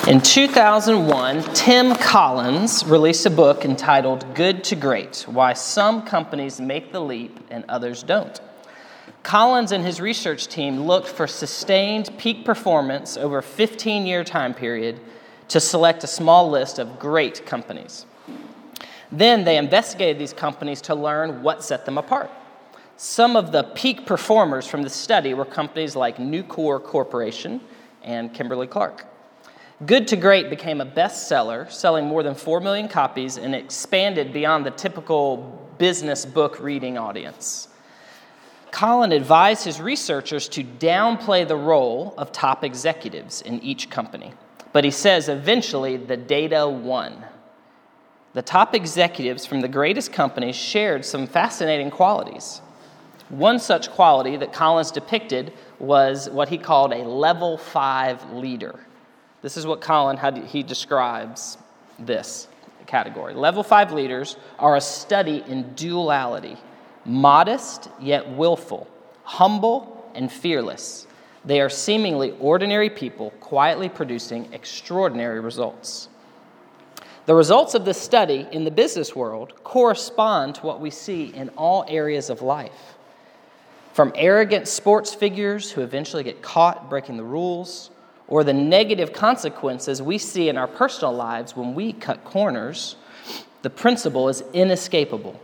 In 2001, Tim Collins released a book entitled Good to Great: Why Some Companies Make the Leap and Others Don't. Collins and his research team looked for sustained peak performance over a 15-year time period to select a small list of great companies. Then they investigated these companies to learn what set them apart. Some of the peak performers from the study were companies like Nucor Corporation and Kimberly-Clark. Good to Great became a bestseller, selling more than 4 million copies, and expanded beyond the typical business book reading audience. Collins advised his researchers to downplay the role of top executives in each company. But he says eventually the data won. The top executives from the greatest companies shared some fascinating qualities. One such quality that Collins depicted was what he called a level 5 leader. This is what he describes this category. Level 5 leaders are a study in duality, modest yet willful, humble and fearless. They are seemingly ordinary people quietly producing extraordinary results. The results of this study in the business world correspond to what we see in all areas of life. From arrogant sports figures who eventually get caught breaking the rules, or the negative consequences we see in our personal lives when we cut corners, the principle is inescapable.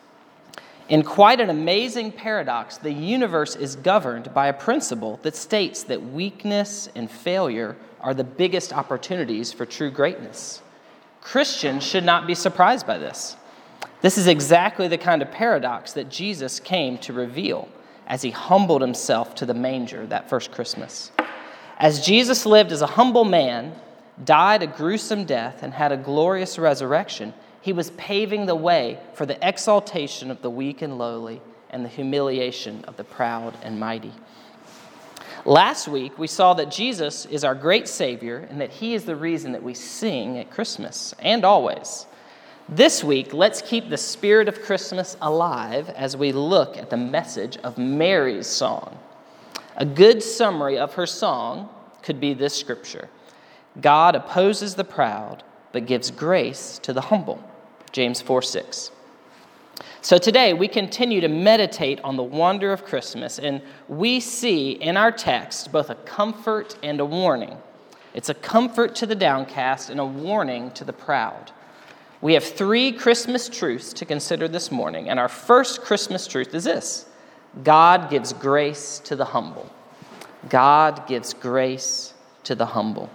In quite an amazing paradox, the universe is governed by a principle that states that weakness and failure are the biggest opportunities for true greatness. Christians should not be surprised by this. This is exactly the kind of paradox that Jesus came to reveal as he humbled himself to the manger that first Christmas. As Jesus lived as a humble man, died a gruesome death, and had a glorious resurrection, he was paving the way for the exaltation of the weak and lowly and the humiliation of the proud and mighty. Last week, we saw that Jesus is our great Savior and that he is the reason that we sing at Christmas and always. This week, let's keep the spirit of Christmas alive as we look at the message of Mary's song. A good summary of her song could be this scripture: God opposes the proud, but gives grace to the humble. James 4:6. So today we continue to meditate on the wonder of Christmas, and we see in our text both a comfort and a warning. It's a comfort to the downcast and a warning to the proud. We have 3 Christmas truths to consider this morning, and our first Christmas truth is this: God gives grace to the humble. God gives grace to the humble.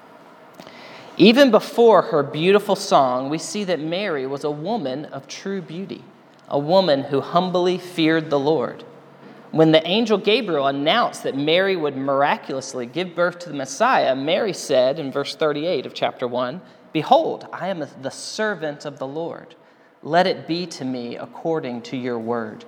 Even before her beautiful song, we see that Mary was a woman of true beauty, a woman who humbly feared the Lord. When the angel Gabriel announced that Mary would miraculously give birth to the Messiah, Mary said in verse 38 of chapter 1, "Behold, I am the servant of the Lord. Let it be to me according to your word."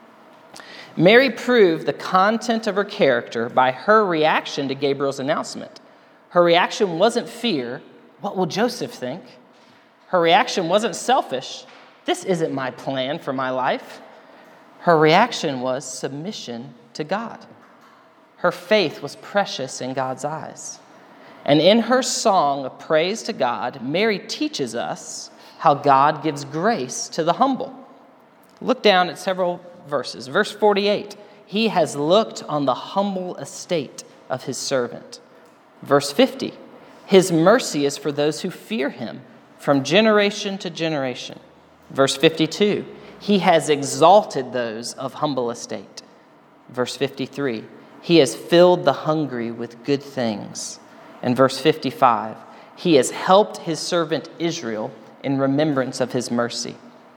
Mary proved the content of her character by her reaction to Gabriel's announcement. Her reaction wasn't fear, "What will Joseph think?" Her reaction wasn't selfish, "This isn't my plan for my life." Her reaction was submission to God. Her faith was precious in God's eyes. And in her song of praise to God, Mary teaches us how God gives grace to the humble. Look down at several verses. Verse 48, he has looked on the humble estate of his servant. Verse 50, his mercy is for those who fear him from generation to generation. Verse 52, he has exalted those of humble estate. Verse 53, he has filled the hungry with good things. And verse 55, he has helped his servant Israel in remembrance of his mercy.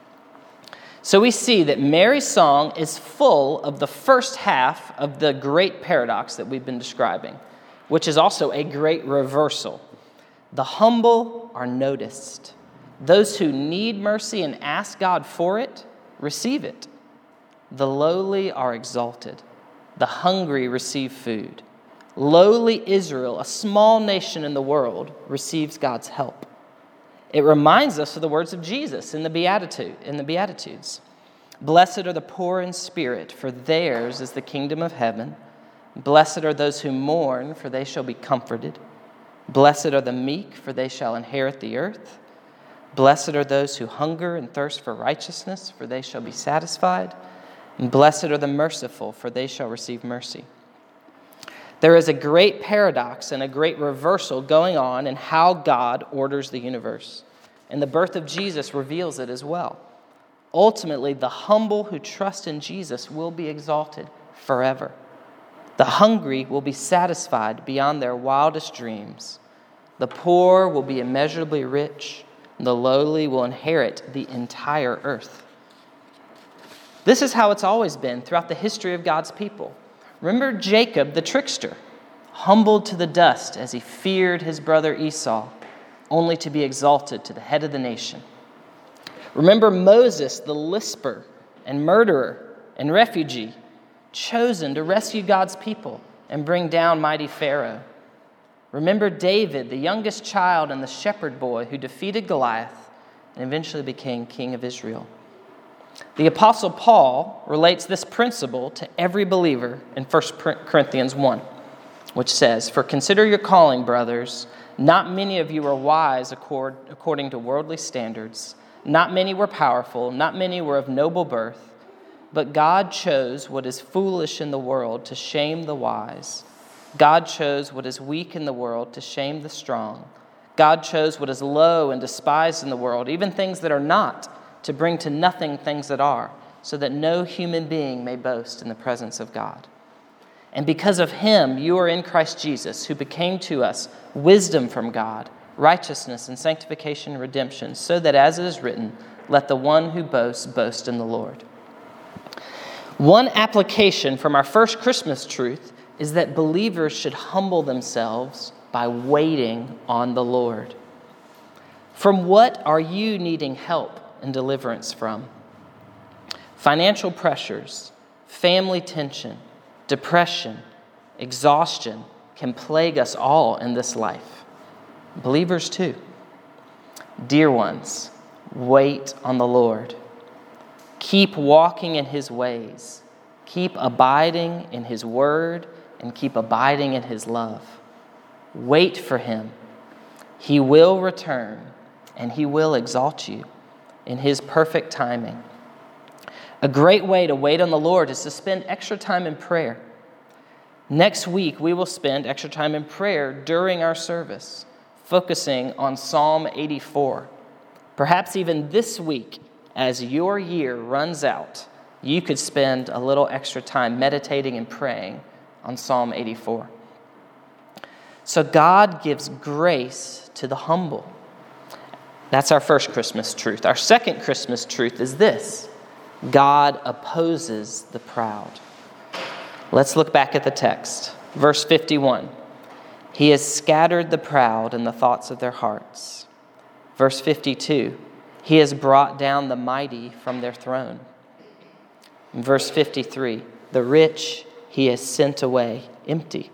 So we see that Mary's song is full of the first half of the great paradox that we've been describing, which is also a great reversal. The humble are noticed. Those who need mercy and ask God for it, receive it. The lowly are exalted. The hungry receive food. Lowly Israel, a small nation in the world, receives God's help. It reminds us of the words of Jesus in the Beatitudes. Blessed are the poor in spirit, for theirs is the kingdom of heaven. Blessed are those who mourn, for they shall be comforted. Blessed are the meek, for they shall inherit the earth. Blessed are those who hunger and thirst for righteousness, for they shall be satisfied. And blessed are the merciful, for they shall receive mercy. There is a great paradox and a great reversal going on in how God orders the universe. And the birth of Jesus reveals it as well. Ultimately, the humble who trust in Jesus will be exalted forever. The hungry will be satisfied beyond their wildest dreams. The poor will be immeasurably rich. And the lowly will inherit the entire earth. This is how it's always been throughout the history of God's people. Remember Jacob, the trickster, humbled to the dust as he feared his brother Esau, only to be exalted to the head of the nation. Remember Moses, the lisper and murderer and refugee, chosen to rescue God's people and bring down mighty Pharaoh. Remember David, the youngest child and the shepherd boy who defeated Goliath and eventually became king of Israel. The Apostle Paul relates this principle to every believer in 1 Corinthians 1, which says, "For consider your calling, brothers. Not many of you are wise according to worldly standards. Not many were powerful. Not many were of noble birth. But God chose what is foolish in the world to shame the wise. God chose what is weak in the world to shame the strong. God chose what is low and despised in the world, even things that are not, to bring to nothing things that are, so that no human being may boast in the presence of God. And because of him, you are in Christ Jesus, who became to us wisdom from God, righteousness and sanctification and redemption, so that as it is written, let the one who boasts boast in the Lord." One application from our first Christmas truth is that believers should humble themselves by waiting on the Lord. From what are you needing help and deliverance from? Financial pressures, family tension, depression, exhaustion can plague us all in this life. Believers too. Dear ones, wait on the Lord. Keep walking in his ways. Keep abiding in his word and keep abiding in his love. Wait for him. He will return and he will exalt you in his perfect timing. A great way to wait on the Lord is to spend extra time in prayer. Next week, we will spend extra time in prayer during our service, focusing on Psalm 84. Perhaps even this week, as your year runs out, you could spend a little extra time meditating and praying on Psalm 84. So God gives grace to the humble. That's our first Christmas truth. Our second Christmas truth is this: God opposes the proud. Let's look back at the text. Verse 51. He has scattered the proud in the thoughts of their hearts. Verse 52. He has brought down the mighty from their throne. In verse 53, the rich he has sent away empty.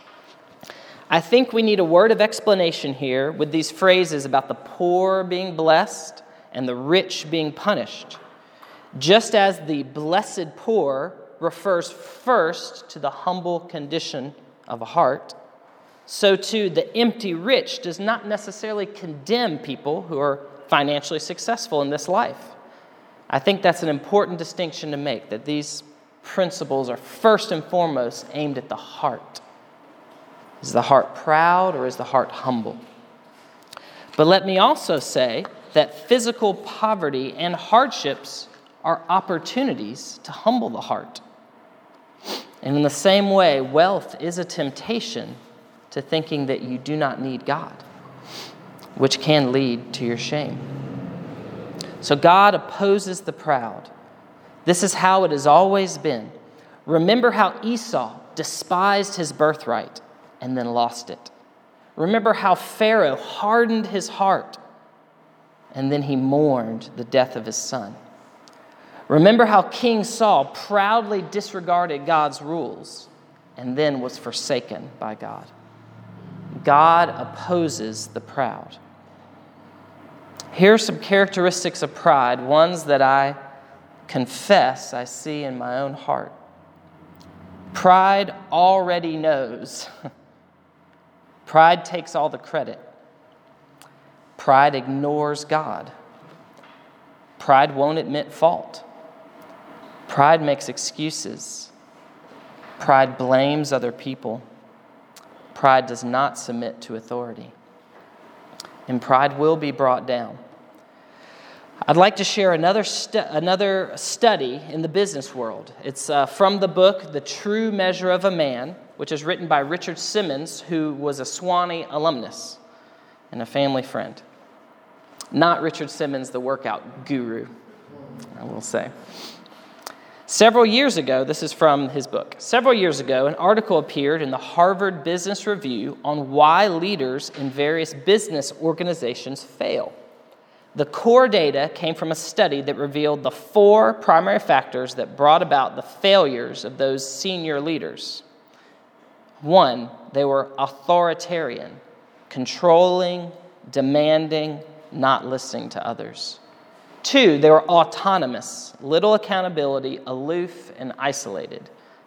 I think we need a word of explanation here with these phrases about the poor being blessed and the rich being punished. Just as the blessed poor refers first to the humble condition of a heart, so too the empty rich does not necessarily condemn people who are financially successful in this life. I think that's an important distinction to make, that these principles are first and foremost aimed at the heart. Is the heart proud or is the heart humble? But let me also say that physical poverty and hardships are opportunities to humble the heart. And in the same way, wealth is a temptation to thinking that you do not need God, which can lead to your shame. So God opposes the proud. This is how it has always been. Remember how Esau despised his birthright and then lost it. Remember how Pharaoh hardened his heart and then he mourned the death of his son. Remember how King Saul proudly disregarded God's rules and then was forsaken by God. God opposes the proud. Here are some characteristics of pride, ones that I confess I see in my own heart. Pride already knows Pride takes all the credit. Pride ignores God. Pride won't admit fault. Pride makes excuses. Pride blames other people. Pride does not submit to authority. And pride will be brought down. I'd like to share another study in the business world. It's from the book, The True Measure of a Man, which is written by Richard Simmons, who was a Sewanee alumnus and a family friend. Not Richard Simmons, the workout guru, I will say. Several years ago, this is from his book. Several years ago, an article appeared in the Harvard Business Review on why leaders in various business organizations fail. The core data came from a study that revealed the 4 primary factors that brought about the failures of those senior leaders. 1, they were authoritarian, controlling, demanding, not listening to others. 2, they were autonomous, little accountability, aloof, and isolated.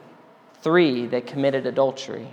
3, they committed adultery.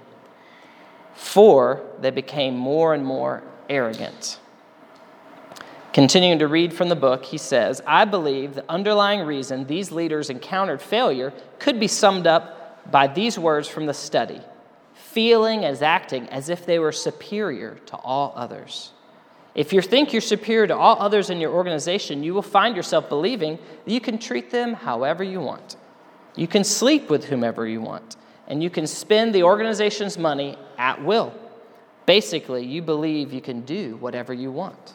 4, they became more and more arrogant. Continuing to read from the book, he says, I believe the underlying reason these leaders encountered failure could be summed up by these words from the study: feeling as acting as if they were superior to all others. If you think you're superior to all others in your organization, you will find yourself believing that you can treat them however you want. You can sleep with whomever you want, and you can spend the organization's money at will. Basically, you believe you can do whatever you want.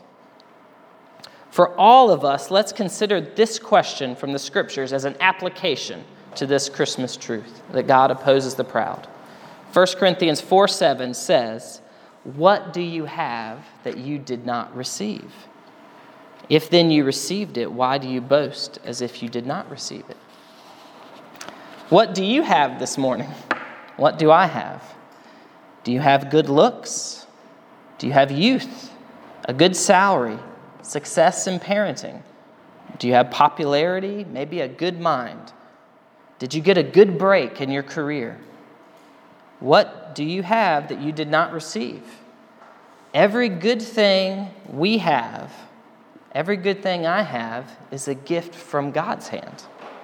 For all of us, let's consider this question from the Scriptures as an application to this Christmas truth, that God opposes the proud. 1 Corinthians 4:7 says, what do you have that you did not receive? If then you received it, why do you boast as if you did not receive it? What do you have this morning? What do I have? Do you have good looks? Do you have youth, a good salary, success in parenting? Do you have popularity, maybe a good mind? Did you get a good break in your career? What do you have that you did not receive? Every good thing we have, every good thing I have, is a gift from God's hand.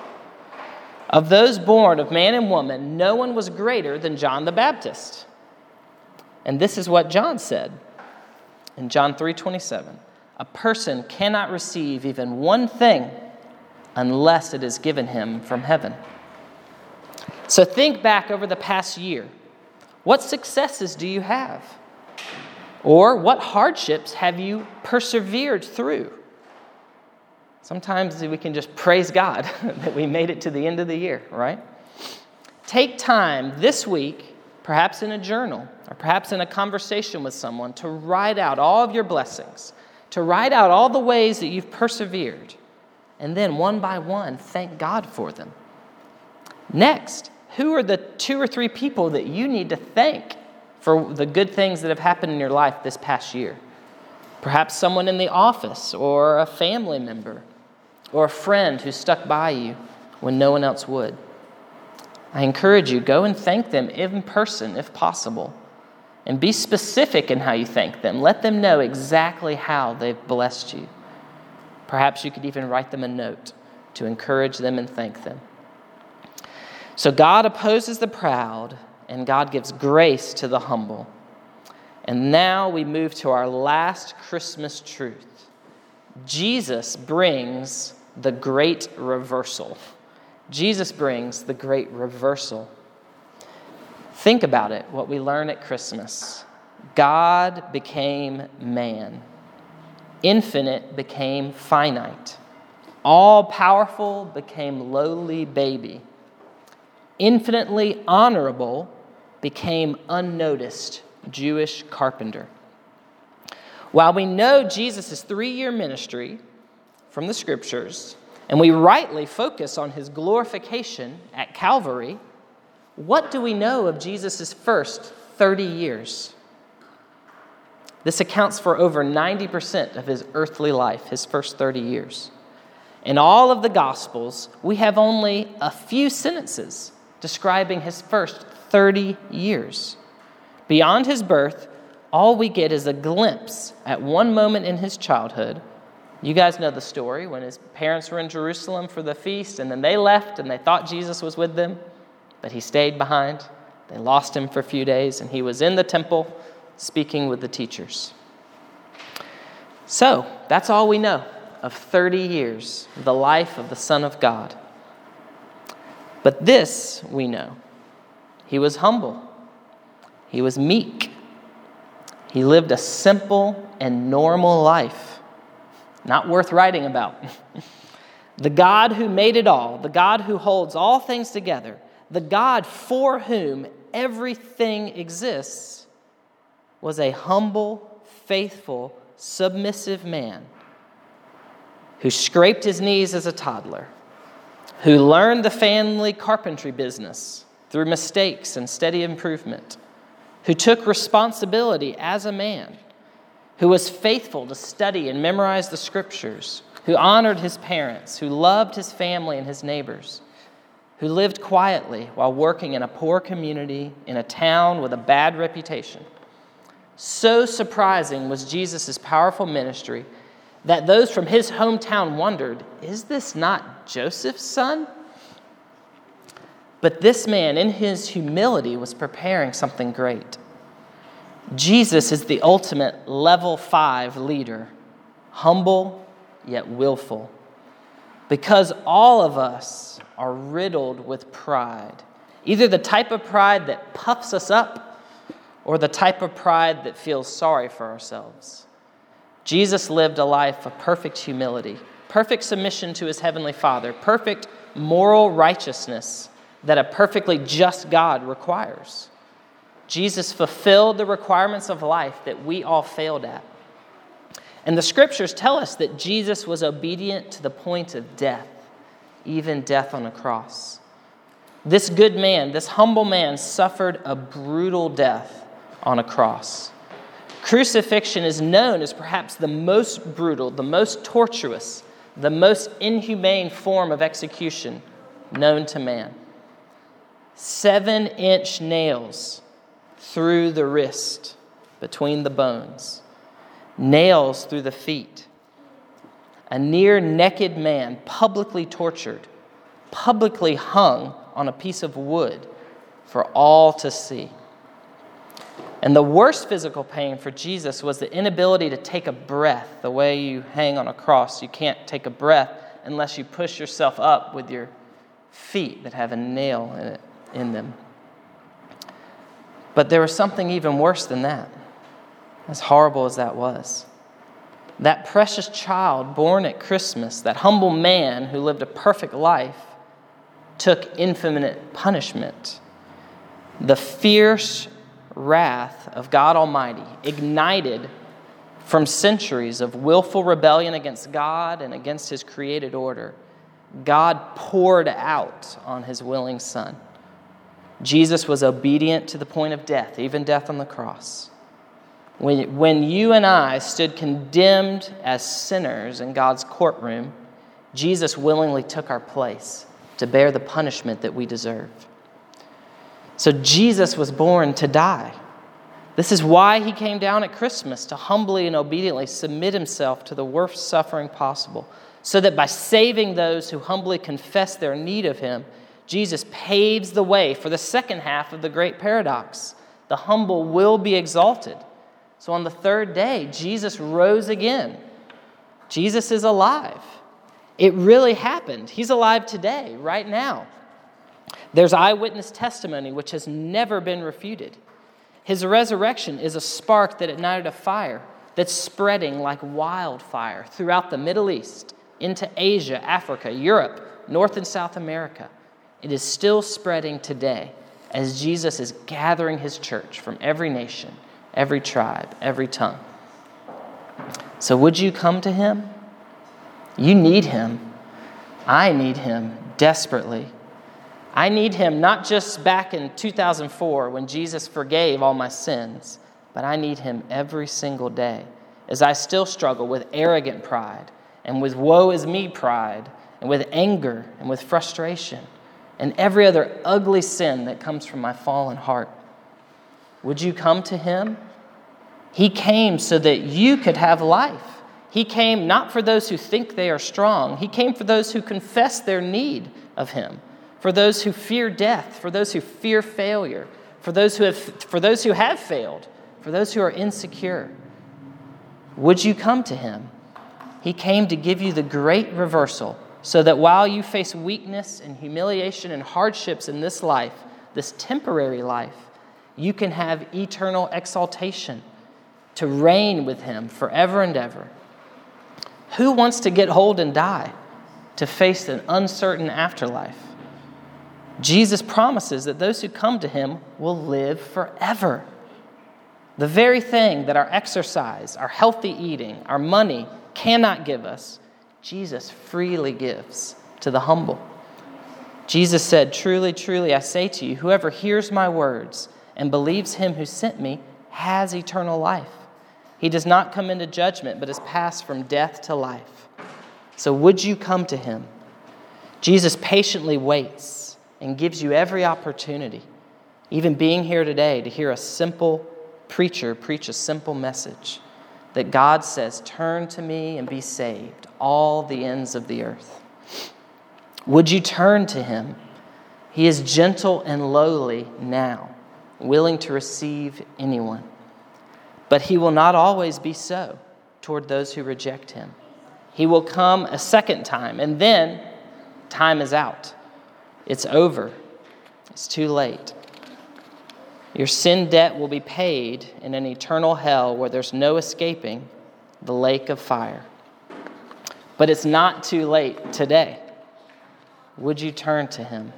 Of those born of man and woman, no one was greater than John the Baptist. And this is what John said in John 3:27. A person cannot receive even one thing unless it is given him from heaven. So think back over the past year. What successes do you have? Or what hardships have you persevered through? Sometimes we can just praise God that we made it to the end of the year, right? Take time this week, perhaps in a journal, or perhaps in a conversation with someone, to write out all of your blessings, to write out all the ways that you've persevered, and then one by one, thank God for them. Next, who are the 2 or 3 people that you need to thank for the good things that have happened in your life this past year? Perhaps someone in the office, or a family member, or a friend who stuck by you when no one else would. I encourage you, go and thank them in person if possible. And be specific in how you thank them. Let them know exactly how they've blessed you. Perhaps you could even write them a note to encourage them and thank them. So God opposes the proud, and God gives grace to the humble. And now we move to our last Christmas truth. Jesus brings the great reversal. Jesus brings the great reversal. Think about it, what we learn at Christmas. God became man. Infinite became finite. All-powerful became lowly baby. Infinitely honorable became unnoticed Jewish carpenter. While we know Jesus' 3-year ministry from the Scriptures, and we rightly focus on his glorification at Calvary, what do we know of Jesus' first 30 years? This accounts for over 90% of his earthly life, his first 30 years. In all of the Gospels, we have only a few sentences describing his first 30 years. Beyond his birth, all we get is a glimpse at one moment in his childhood. You guys know the story when his parents were in Jerusalem for the feast, and then they left and they thought Jesus was with them, but he stayed behind. They lost him for a few days, and he was in the temple speaking with the teachers. So that's all we know of 30 years, the life of the Son of God. But this we know. He was humble. He was meek. He lived a simple and normal life, not worth writing about. The God who made it all, the God who holds all things together, the God for whom everything exists, was a humble, faithful, submissive man who scraped his knees as a toddler, who learned the family carpentry business through mistakes and steady improvement, who took responsibility as a man, who was faithful to study and memorize the scriptures, who honored his parents, who loved his family and his neighbors, who lived quietly while working in a poor community in a town with a bad reputation. So surprising was Jesus' powerful ministry that those from his hometown wondered, is this not Joseph's son? But this man, in his humility, was preparing something great. Jesus is the ultimate level 5 leader, humble yet willful. Because all of us are riddled with pride, either the type of pride that puffs us up or the type of pride that feels sorry for ourselves. Jesus lived a life of perfect humility, perfect submission to his heavenly Father, perfect moral righteousness that a perfectly just God requires. Jesus fulfilled the requirements of life that we all failed at. And the scriptures tell us that Jesus was obedient to the point of death, even death on a cross. This good man, this humble man, suffered a brutal death on a cross. Crucifixion is known as perhaps the most brutal, the most tortuous, the most inhumane form of execution known to man. 7-inch nails through the wrist, between the bones, nails through the feet. A near-naked man, publicly tortured, publicly hung on a piece of wood for all to see. And the worst physical pain for Jesus was the inability to take a breath. The way you hang on a cross, you can't take a breath unless you push yourself up with your feet that have a nail in them. But there was something even worse than that, as horrible as that was. That precious child born at Christmas, that humble man who lived a perfect life, took infinite punishment. The fierce wrath of God Almighty, ignited from centuries of willful rebellion against God and against his created order, God poured out on his willing Son. Jesus was obedient to the point of death, even death on the cross. When you and I stood condemned as sinners in God's courtroom, Jesus willingly took our place to bear the punishment that we deserve. So Jesus was born to die. This is why he came down at Christmas, to humbly and obediently submit himself to the worst suffering possible, so that by saving those who humbly confess their need of him, Jesus paves the way for the second half of the great paradox. The humble will be exalted. So on the third day, Jesus rose again. Jesus is alive. It really happened. He's alive today, right now. There's eyewitness testimony which has never been refuted. His resurrection is a spark that ignited a fire that's spreading like wildfire throughout the Middle East, into Asia, Africa, Europe, North and South America. It is still spreading today as Jesus is gathering his church from every nation, every tribe, every tongue. So would you come to him? You need him. I need him desperately. I need him not just back in 2004 when Jesus forgave all my sins, but I need him every single day as I still struggle with arrogant pride and with woe is me pride and with anger and with frustration and every other ugly sin that comes from my fallen heart. Would you come to him? He came so that you could have life. He came not for those who think they are strong. He came for those who confess their need of him, for those who fear death, for those who fear failure, for those who have failed, for those who are insecure. Would you come to him? He came to give you the great reversal, so that while you face weakness and humiliation and hardships in this life, this temporary life, you can have eternal exaltation to reign with him forever and ever. Who wants to get old and die, to face an uncertain afterlife? Jesus promises that those who come to him will live forever. The very thing that our exercise, our healthy eating, our money cannot give us, Jesus freely gives to the humble. Jesus said, "Truly, truly, I say to you, whoever hears my words and believes him who sent me has eternal life. He does not come into judgment, but is passed from death to life." So would you come to him? Jesus patiently waits and gives you every opportunity, even being here today, to hear a simple preacher preach a simple message that God says, "Turn to me and be saved, all the ends of the earth." Would you turn to him? He is gentle and lowly now, willing to receive anyone. But he will not always be so toward those who reject him. He will come a second time, and then time is out. It's over. It's too late. Your sin debt will be paid in an eternal hell where there's no escaping the lake of fire. But it's not too late today. Would you turn to him?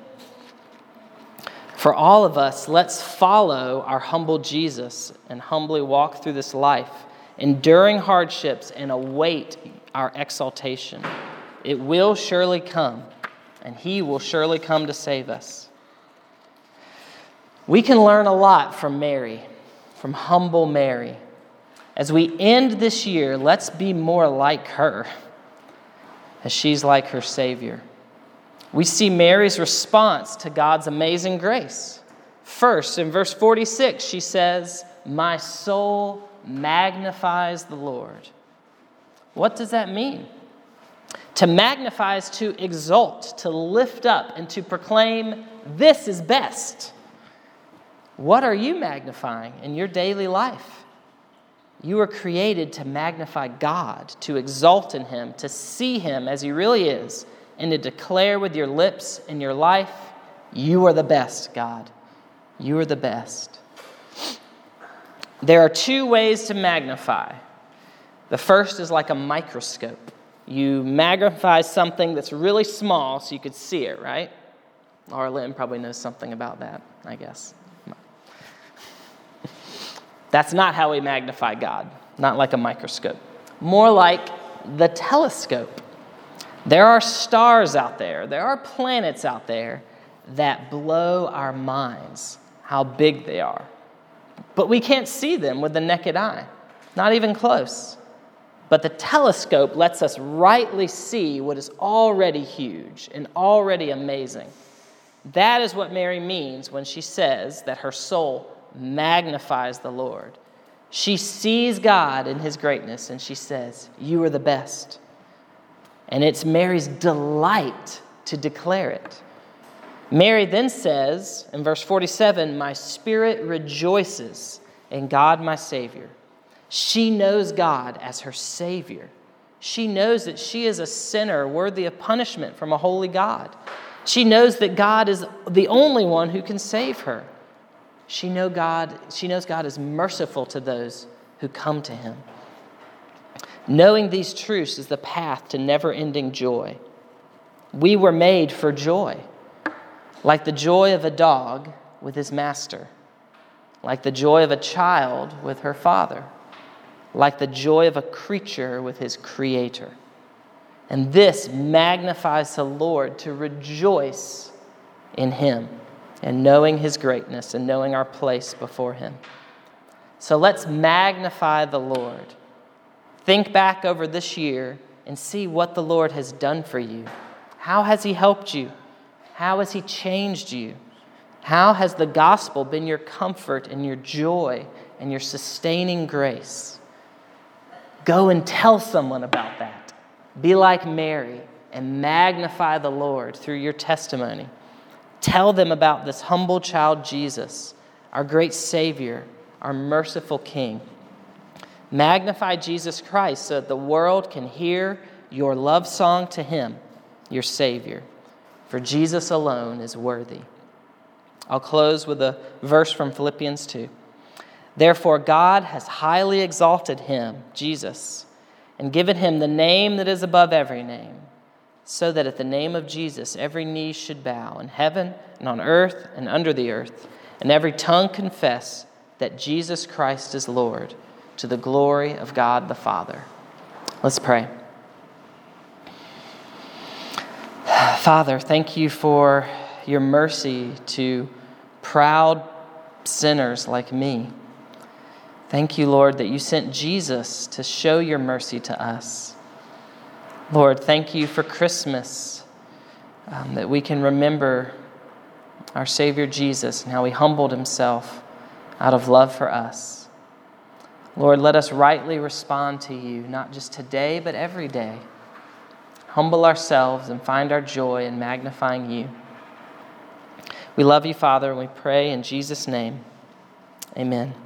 For all of us, let's follow our humble Jesus and humbly walk through this life, enduring hardships and await our exaltation. It will surely come, and he will surely come to save us. We can learn a lot from Mary, from humble Mary. As we end this year, let's be more like her, as she's like her Savior. We see Mary's response to God's amazing grace. First, in verse 46, she says, "My soul magnifies the Lord." What does that mean? To magnify is to exalt, to lift up, and to proclaim, "This is best." What are you magnifying in your daily life? You were created to magnify God, to exalt in him, to see him as he really is, and to declare with your lips and your life, "You are the best, God. You are the best." There are two ways to magnify. The first is like a microscope. You magnify something that's really small so you could see it, right? Laura Lynn probably knows something about that, I guess. That's not how we magnify God, not like a microscope. More like the telescope. There are stars out there, there are planets out there that blow our minds, how big they are. But we can't see them with the naked eye, not even close. But the telescope lets us rightly see what is already huge and already amazing. That is what Mary means when she says that her soul magnifies the Lord. She sees God in his greatness and she says, "You are the best." And it's Mary's delight to declare it. Mary then says in verse 47, "My spirit rejoices in God my Savior." She knows God as her Savior. She knows that she is a sinner worthy of punishment from a holy God. She knows that God is the only one who can save her. She knows God is merciful to those who come to him. Knowing these truths is the path to never-ending joy. We were made for joy, like the joy of a dog with his master, like the joy of a child with her father, like the joy of a creature with his creator. And this magnifies the Lord, to rejoice in him and knowing his greatness and knowing our place before him. So let's magnify the Lord. Think back over this year and see what the Lord has done for you. How has he helped you? How has he changed you? How has the gospel been your comfort and your joy and your sustaining grace? Go and tell someone about that. Be like Mary and magnify the Lord through your testimony. Tell them about this humble child Jesus, our great Savior, our merciful King. Magnify Jesus Christ so that the world can hear your love song to him, your Savior. For Jesus alone is worthy. I'll close with a verse from Philippians 2. Therefore, God has highly exalted him, Jesus, and given him the name that is above every name, so that at the name of Jesus every knee should bow in heaven and on earth and under the earth, and every tongue confess that Jesus Christ is Lord, to the glory of God the Father. Let's pray. Father, thank you for your mercy to proud sinners like me. Thank you, Lord, that you sent Jesus to show your mercy to us. Lord, thank you for Christmas, that we can remember our Savior Jesus and how he humbled himself out of love for us. Lord, let us rightly respond to you, not just today, but every day. Humble ourselves and find our joy in magnifying you. We love you, Father, and we pray in Jesus' name. Amen.